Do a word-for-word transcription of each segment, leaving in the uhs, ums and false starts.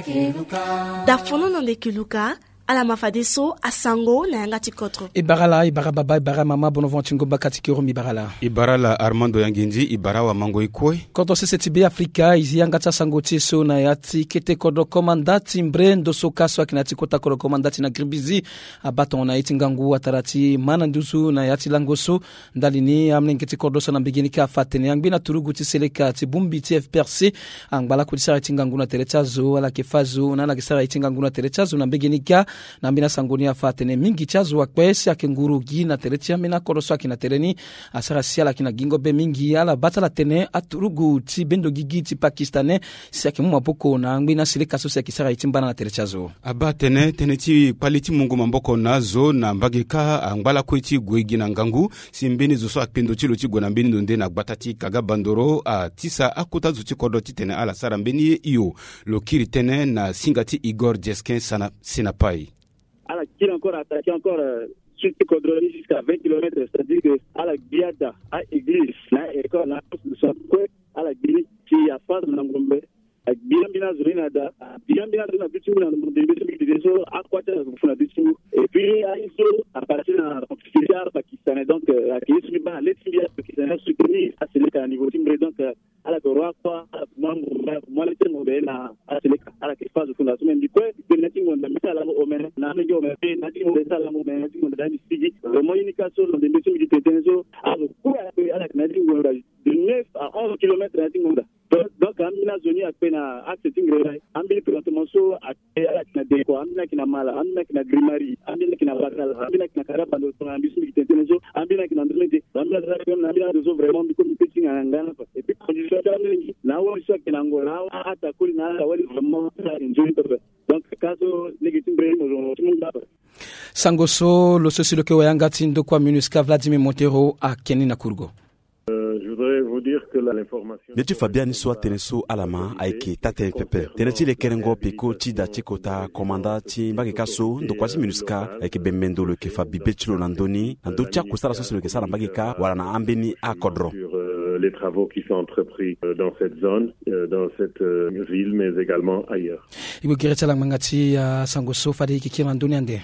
dafono nonde kiluka ala mafadeso asango na yanga tikotro ibarala ibara baba ibara mama bonoventure ngomba katikiro mibarala ibarala Armando Yanginji ibara wa mango ikwe koto sese tibe Afrika izi yanga tsango tiso na yati kete kodo komandati mbrendo sokaso akinati kota kodo komandati na Grimbizi abaton na itingangu atarati mananduzu na yati langoso ndalini amne kete kodo so na bigini ka fatene yangbina turugu tiseleka tibumbi T F P R C angbala kudisara itingangu na terechazo ala kefazo na la kisara itingangu na terechazo na bigini ka na mbina sangoni afatene mingi chazo wakwesi akenguru gi na teretia mina koroso akina tereni asara siala kina gingo be mingi ala batala tene aturugu ti bendo gigi ti pakistane si akimwa boko na mbina sileka so sekisara itimbana na terechazo abatene tene ti paliti mungu mamboko nazo na mbageka angbala kweti gwegi na ngangu simbini zo so akpendo ti loti gona mbini ndonde na gbatati kaga bandoro a tisa akuta zuti kodo ti tene ala sara mbeni iyo lokiri tene na singati Igor Jeskin sana sinapai ala qui encore attaqué encore euh, sur le Codroni jusqu'à vingt kilomètres, c'est-à-dire que à la Biada, à l'église, là, école, là, à la Guinée, qui a pas de l'Angombe, à Biambina Zurinada, à Biambina Zurinada, à quoi tu as dit, et puis à Iso, à partir d'un officiel pakistanais, donc à Kiesmiba, les Tibias pakistanais soutenir à Seleka, à niveau timbré, donc à la Goroa, moi, moi, les Timbrés, à Seleka, à la phase de fondation, même du coup, que Nating, on a mis à la Omen, Nanego, Nating, on a la Omen, Nating, on a mis Sigi, le communication dans des métiers du Téténzo, à le coup, à la Nating, de neuf à onze kilomètres, Nating, on a. Donc, Amina Zoni a peine à accepter Amina Pirantomoso a la Deko, Amina Kinamala, Amina Kinagrimari, Amina Kinabatal, Amina Kinakarapa, Ambition du Téténzo, Amina Kinandrede, Amina Zakon, Amina de Zo vraiment du communication en Angana. Et puis, quand je suis là, on sait qu'il y a un Angola, à ta colina, vraiment, donc, caso négatif, tout le monde. Sangoso, le sociologue Wayangati Ndokwa Minuska Vladimir Montero à Kenina Kurgo. Euh, je voudrais vous dire que la, l'information... Netu Fabiani soit teneso alama aiki tate pepe. Teneti le kerengo peko ti da chikota komanda ti mbake kaso ndokwasi minuska aiki bemendo le kefa bibechilo nandoni nando tia kusara sosilo ke sala mbake ka wala na ambeni a kodro. Sur euh, les travaux qui sont entrepris euh, dans cette zone, euh, dans cette euh, ville, mais également ailleurs. Ibu kireta lang mangati uh, sangoso fadi kiki nandoni ande.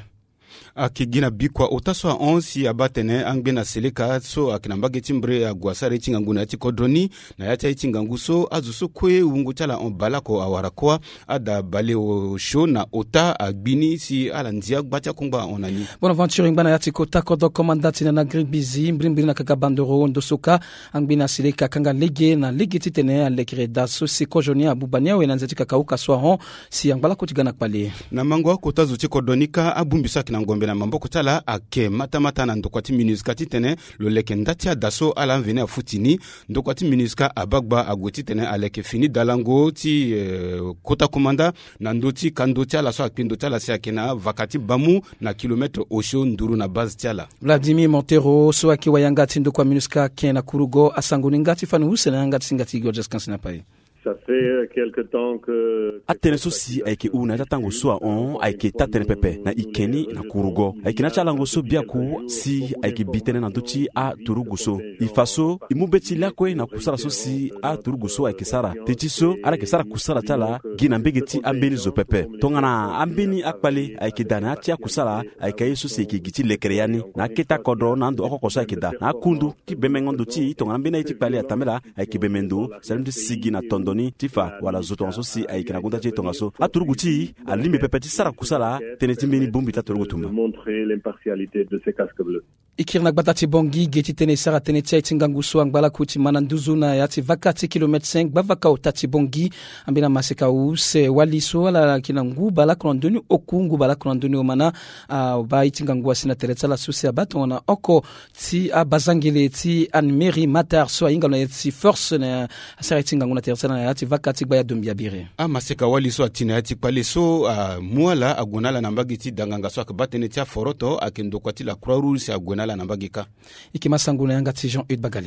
akigina bikwa otaswa onsi abatene angbena seleka so akinambage timbre agwasare chinganguna tikodroni na yacha chinganguso azuso kwe ungu chala onbalako awarakwa ada bale o shona ota agbini si ala ndia gbacha kungba onani Bonaventure ngana yati kota kodo komandati na Grimbizi mbrimbiri na kakabandoro ndosoka angbina seleka kanga lege na lege titene alekre daso si kojoni abubania we nanzati kakauka swahon si angbala kotigana kpale na mango kota zuti kodonika abumbisa kinangombe na mambo kotala ake mata mata na ndokwati minuska titene lo leke ndatia daso ala vene afutini ndokwati minuska abagba agoti tene aleke fini dalango ti eh, kota komanda na ndoti kandoti ala so akpindo tala si akena vakati bamu na kilometre osho nduru na base tiala Vladimir Montero so aki wayangati ndokwa minuska kena kurugo asangoni ngati fanu usena ngati singati gorgeous kansina pai. Ça fait quelque temps que atene sosi aike una tatango soa on aike tatene pepe na ikeni na kurugo aike na chalango so biaku si aike bitene na dochi a turuguso ifaso imubeti lakwe na kusara sosi a turuguso aike sara techiso ara ke sara kusara tala gina mbegeti ambeni zo pepe tongana ambeni akpale aike dana tia kusara aike yeso se ke giti lekreani na keta kodro na ndo okokosa aike da na kundu ki bemengondo ti tongana mbena iti pale atamela aike bemendo salimde sigi na tondo Doni tifa wala zotonso si aikina kunta che tongaso aturuguti alimbe pepeti sara kusala teneti meni bombi taturugutumba montrer l'impartialité de ces casques bleus. Ikirna batati bongi geti tene sara tene tia itinganguso angbala kuti mananduzu na yati vakati kilometre cinq bavaka otati bongi ambina maseka use waliso ala kinangu bala krondoni okungu bala krondoni omana uh, ba itingangu asina teretsa la susi abato na oko ti abazangile ti anmeri matar so inga na ti force na asara itingangu na teretsa na yati vakati baya dombia bire a maseka waliso atina yati paleso uh, muala agonala nambagiti danganga so akabatene tia foroto akendo kwati la croix rouge agona la nambagika ikimasanguna yanga ti Jean-Eudes Bagali.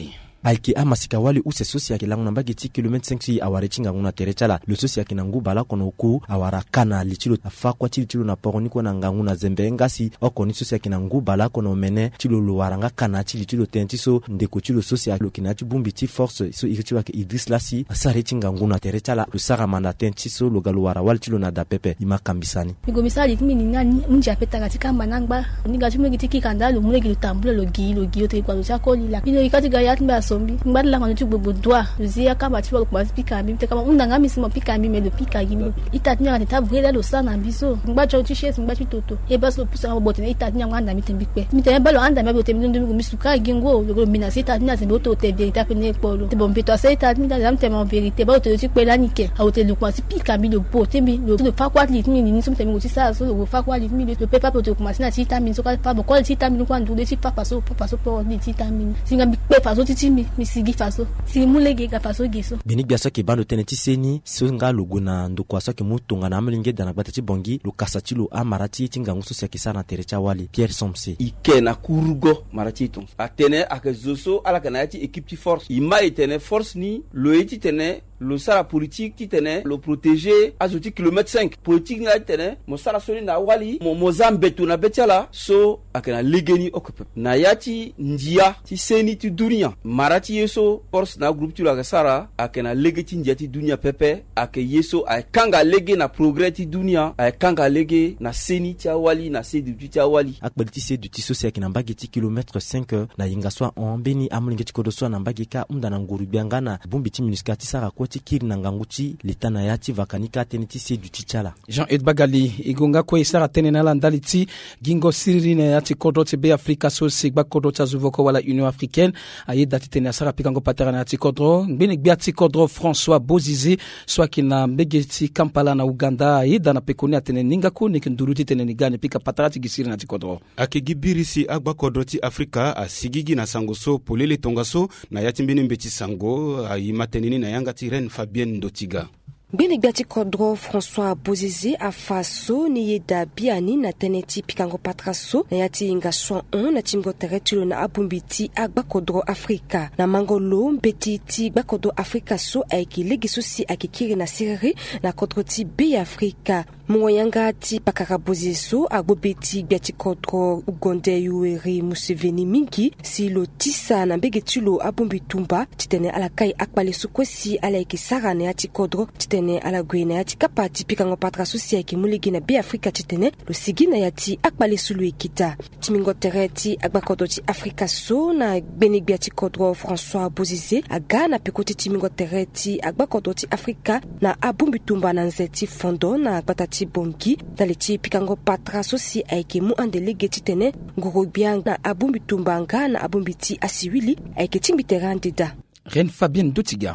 aiki amasika wali use sosi yake langu nambagi ti kilomètre cinq si aware chinga nguna terechala le sosi yake nangu bala kono ku awara kana lichilo afakwa chili chilo na poroni ko na ngangu na zembe ngasi okoni sosi yake nangu bala kono mene chilo lo waranga kana chili chilo tentiso ndeko chilo sosi yake lokina chibumbi ti force so irichi wake Idris Lasi asare chinga nguna terechala lo sara manda tentiso lo galu wara wali chilo na dapepe imakambisani migomisali timi nani munja peta katika manangba ninga chimwe kitiki kandalo mule kilutambula lo gi lo gi te kwa lo chakoli la ino ikati gayat mba sombi mbadi la manu tubo doa zia kama tiwa kwa pika mbi te kama undanga misimo pika mbi me lo pika gimi itatinya ngata brela lo sana biso ngba cho tishes ngba chitoto e bas lo pusa bote itatinya nganda mitembikwe mitebe balo anda mbe bote mndu mbi misuka gingo lo mina sita tinya zembe to te verita pene polo te bombe to sita tinya zam te mon verite ba to ti kwela nike a hotel lo kwa si pika mbi lo bote mbi lo lo fa kwa litni ni sum te mi sa so lo fa kwa litni lo pepa to kuma sina sita mi so ka fa bo ko sita mi kwa ndu de si papa so papa so po ni sita mi singa bi pe fa so titi mi mi sigi fa so si mulege ga fa so giso beni biasa ke bando teneti seni songa luguna ndo kwa sake mutunga na amlinge dana batati bongi lukasati lo amarati tinga nguso sia kisana terecha wali Pierre Somse ikena kurugo marati ton atene akazoso ala kanati équipe ti force ima etene force ni lo eti tene lo sara politique ti tene lo protéger azoti kilomètre cinq politique na tene mo sara soni na wali mo mozambetu na betala so akena legeni okupe na yati ndia ti seni ti dunia marati yeso force na groupe ti la sara akena lege ti ndia ti dunia pepe ake yeso ay kanga lege na progrès ti dunia ay kanga lege na seni ti wali na sedi ti wali akbaliti se du ti so se akena mbagi ti kilomètre cinq na yinga swa on beni amlinge ti kodo swa na mbagi ka undana nguru biangana bumbi ti minuska ti sara ko ti kiri na nganguti litana ya ti vakanika tene ti se du ti chala Jean-Ed Bagali igonga ko isara tene na landali ti gingo siriri na ya ti kodo ti be Afrika so sigba kodo ta zuvoko wala Union Africaine aye dati tene asara pikango patara na ti kodo ngbeni gbia ti kodo François Bozize so akina mbege ti Kampala na Uganda aye dana pekoni atene ninga ko nikinduru ti tene nigane pika patara ti gisiri na ti kodo akigi birisi agba kodo ti Afrika asigigi na sango so polele tonga so na yati mbeni mbeti sango ayi matenini na yanga ti Ren Fabienne Ndotiga Bini biati kodro François Bozize a faso ni yeda biani na teneti pikango patraso na yati inga soin un na timgo teretulo na abumbiti agba kodro Afrika na mangolo mbeti ti agba kodro Afrika so aiki legiso si akikiri na siriri na kodro ti be Afrika mwayanga ti pakara Bozize agbobeti biati kodro Ugonde Yoweri Museveni mingi si lo tisa na mbegetulo abumbitumba titene alakai akpale sukwesi alaiki sara na yati kodro titene ala gwena yati kapati pikango patra susi ki muligi na bi Afrika titene lo sigina yati akpale sulu ekita timingo tereti agbakodo ti Afrika so na benigbi ati kodro François Bozize aga na pekoti timingo tereti agbakodo ti Afrika na abumbi tumba na nzeti fondo na agbata bongi daleti pikango patra susi aiki mu andelege titene ngoro biang na abumbi tumba nga na abumbi ti asiwili aiki timbi terandida Ren Fabienne Dotiga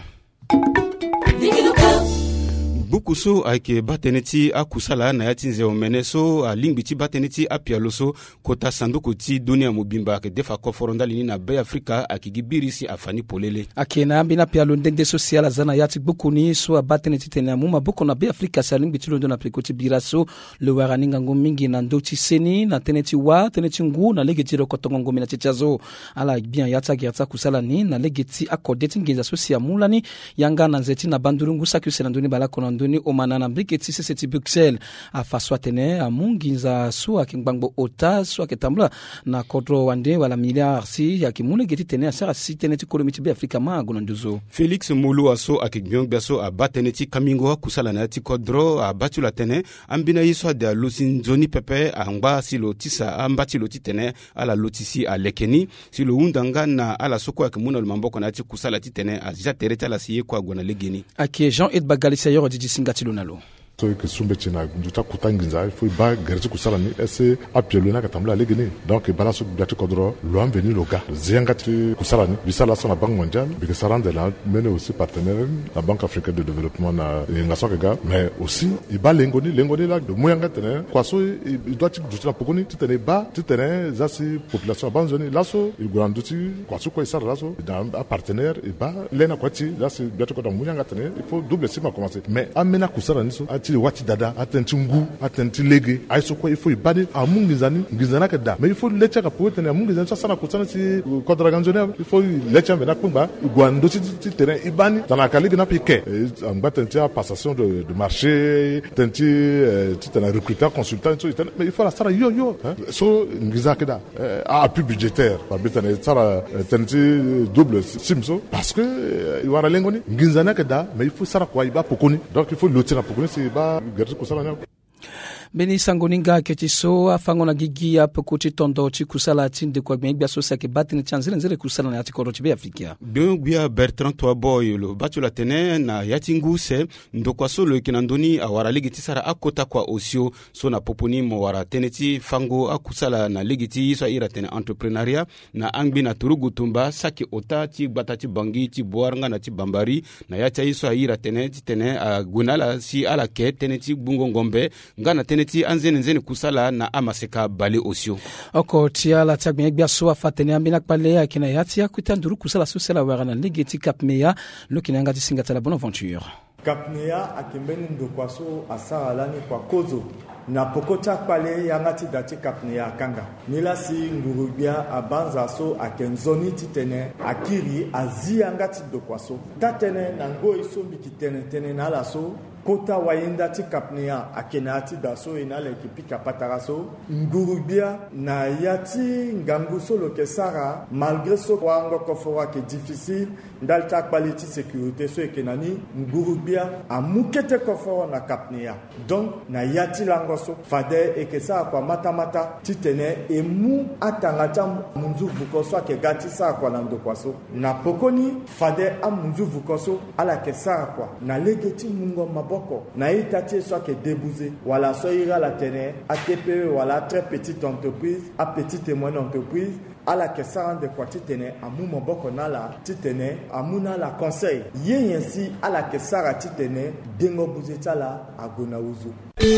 bukuso ayke bateneti akusala na yati nze omeneso a lingbiti bateneti apialoso kota sanduku ti dunia mobimba ke defa koforondali ni na be Afrika akigi birisi afani polele akena ambina pialo ndende social zana yati bukuni so bateneti tena muma buko na be Afrika sa lingbiti londo na pekoti biraso le waraninga ngomingi na ndoti seni na teneti wa teneti ngu na legeti rokotongo ngomi na chichazo ala bien yata gyata kusala ni na legeti akodeti ngenza social mulani yanga na nzeti na bandurungu sakyuse na ndoni balako na ndoni omana na mbiketi seseti Bruxelles a faswa tene a munginza so akingbango ota so aketambula na kodro wande wala milliard si yakimule geti tene asara si tene ti kolomiti be Afrika ma gononduzo Felix Mulu aso akigbion biaso a batene ti kamingo kusala na ti kodro a batula tene ambina yiso de lusin zoni pepe angba silo tisa ambati lo titene ala lotisi a lekeni silo undanga na ala soko akimuna lumamboko na ti kusala titene a jatereta la siye kwa gona legeni ake Jean-Ed Bagali sayor di singatilo nalo so que sumbe china nduta kutanginza faut ba gerti kusala ni ese apielo na katambla legeni donc bala so biati kodro lo am venu loga zengati kusala ni bisala so na banque mondiale bi sarande la mene aussi partenaire la banque africaine de développement na ngaso ga mais aussi i ba lengoni lengoni la de moyanga tene kwa so i doit ti dutina pokoni tene ba tene za si population banzoni la so i granduti kwa so ko isara la so dans partenaire i ba lena kwa ti la si biati kodro moyanga tene il faut double sima commencer mais amena kusala ni so ti wati dada atenti ngu atenti lege ay so ko il faut ibani amu ngizani ngizana ka da mais il faut lecha ka pote na amu ngizani sana ko sana si kodra ganjone il faut lecha mbena kumba gwando ti ti terrain ibani tana ka lege na piqué amba tenti a passation de de marché tenti ti tana recruteur consultant mais il faut la sara yo yo so ngizaka da a appui budgétaire ba bitane sara tenti double simso parce que il wara lengoni ngizana ka da mais il faut sara kwa iba pokoni donc il faut lotir pokoni c'est ba gerti ko sala nyako Beni sangoninga ketiso afango na gigi ya pekuti tondo chi kusala tinde kwa gbia so sake batini chanzile nzire kusala na atikoro chibe afikia bien bia Bertrand Toaboy lo batu la tene na yatingu se ndokwa so lo kinandoni awara ligiti sara akota kwa osio so na poponi mo wara teneti fango akusala na ligiti so ira tene entrepreneuria na angbi na turugu tumba saki ota ti batati bangi ti boaranga na ti bambari na yacha iso ira tene ti tene gunala si ala ke teneti bungo ngombe ngana teneti anzene nzene kusala na amaseka bale osio oko tia la tagme bia so afatene ambina pale akina yatia kutanduru kusala susela warana ligiti kapmeya lokina ngati singata la Bonaventure kapmeya akembeni ndokwaso asaralani kwa kozo na pokota pale yangati dati kapneya kanga nilasi ngurubia abanza so akenzoni titene akiri azi yangati dokwaso tatene nango isombi kitene tene nala so kota wayenda ti kapneya akenati daso inale kipika pataraso ngurubia na yati ngangu solo ke sara malgré so wango kofora ke difficile ndalta quality sécurité so ekenani ngurubia amukete kofora na kapneya donc na yati lango so fade ekesa kwa mata mata titene emu atangata munzu vukoso ke gati sa kwa nando kwaso na pokoni fade amunzu vukoso ala ke sa kwa na legeti mungo mabo na itati soit que débouser voilà soit ira la tene A T P E voilà très petite entreprise à petite et moyenne entreprise à la que ça rend de quoi titene amumo boko nala titene amuna la conseil yen ainsi à la que ça titene dengo buzeta la agona uzu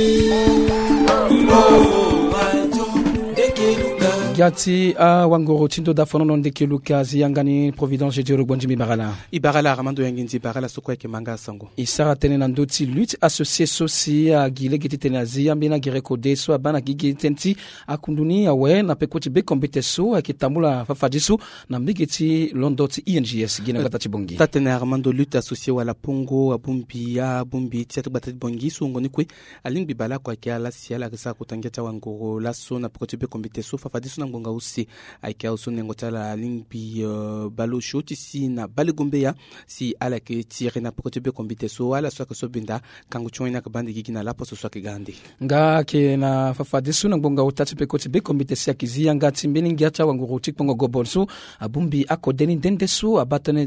Gati a wangoro tindo da fono non de keluka ziyangani providence jero bonjimi barala ibarala ramando yanginzi barala sokwa ke manga sango isara tene na ndoti lutte associé soci a gile giti tene azia mbina gireko de so bana gigi tenti akunduni awe na pekoti be kombite so akitambula fafadisu na mbigiti londoti I N G S gina gata chibongi tatene ramando lutte associé wala pongo abumbi ya bumbi tiatu batati bongi so ngoni kwe alingbi bala kwa kia la siala kisa kutangeta wangoro la so na pekoti be kombite so fafadisu na ngonga usi aikia uso nengotala lingbi uh, balo shoti si na bale gombeya si ala ke tire na pokoti be kombite so ala so ka so binda kangu choina ka bandi gigi na lapo so so ke gandi nga ke na fafade su na ngonga utati be koti be kombite si akizia nga timbeni ngiacha wangu tik pongo gobonso abumbi akodeni dende su abatone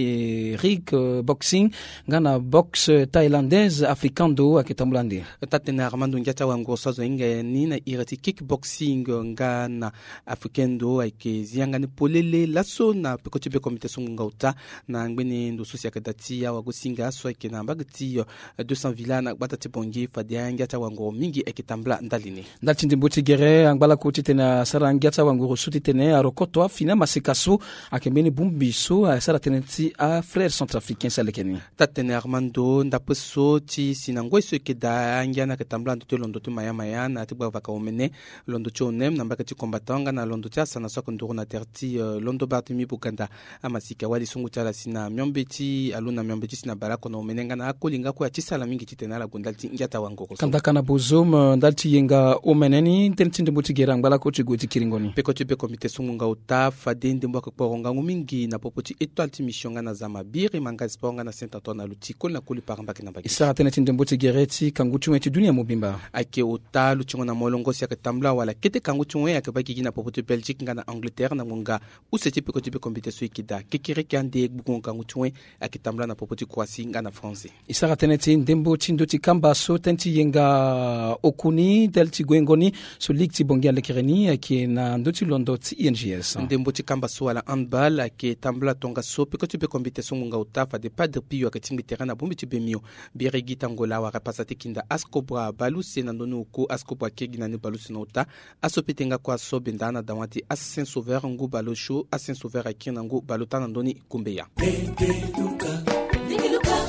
ti rig uh, boxing nga na box uh, thailandaise africando akitambulandi tatena armando ngiacha wangu so zo inga ni na irati kickboxing nga na afrikendo aike ziangani polele laso na pekoti be komite sunga uta na ngweni ndo sosia kadati ya wagosinga so aike na bagati deux cents villa na batati bongi fadianga ta wango mingi ekitambla ndalini ndati ndimbuti gere angbala kuti tena saranga ta wango suti tene arokoto fina masikasu akembeni bumbiso asara tenenti a frères centrafricains salekeni tatene armando ndapeso ti sinango so keda ngana ketambla ndo londo to maya maya na tibwa vaka omene londo chonem na bakati combatanga na londo tia sana so kondoro na terti uh, londo batimi bukanda amasika wali sungu tala sina myombeti aluna myombeti sina barako na omenenga na akolinga ko atisa la mingi titena la gondalti ngata wango ko kanda kana bozom ndalti yenga omeneni tentinde mutigera ngala ko tigoti kiringoni peko tipe komite sungu nga uta fadende mbaka ko ngangu mingi na popoti étoile ti mission na zama biri manga sponga na saint antoine lutiko na kuli paramba kina baki isa tenetinde mutigere kangutu weti dunia mobimba ake uta lutingo na molongo sia katambla wala kete kangutu we akabaki gina popoti Belgique ngana Angleterre na ngonga useti peko tipe komite so ikida kekere kande bugonga kangutu akitambla na popoti kwasi ngana France isa teneti ndembo tindo tikamba so tenti yenga okuni delti gwengoni so likti bongia lekereni ake na ndoti londo ti I N G S ndembo tikamba so wala handball ake tambla tonga so peko tipe komite so ngonga utafa de padre pio akatimbi terrain bumbi tibe mio biregi tangola wa rapasate kinda askobra balusi na ndono ko askobra kegina ne balusi na uta asopetenga kwa so bendana dawati Saint Sauveur ngu balo show Saint Sauveur akina ngu balotana ndoni kumbeya.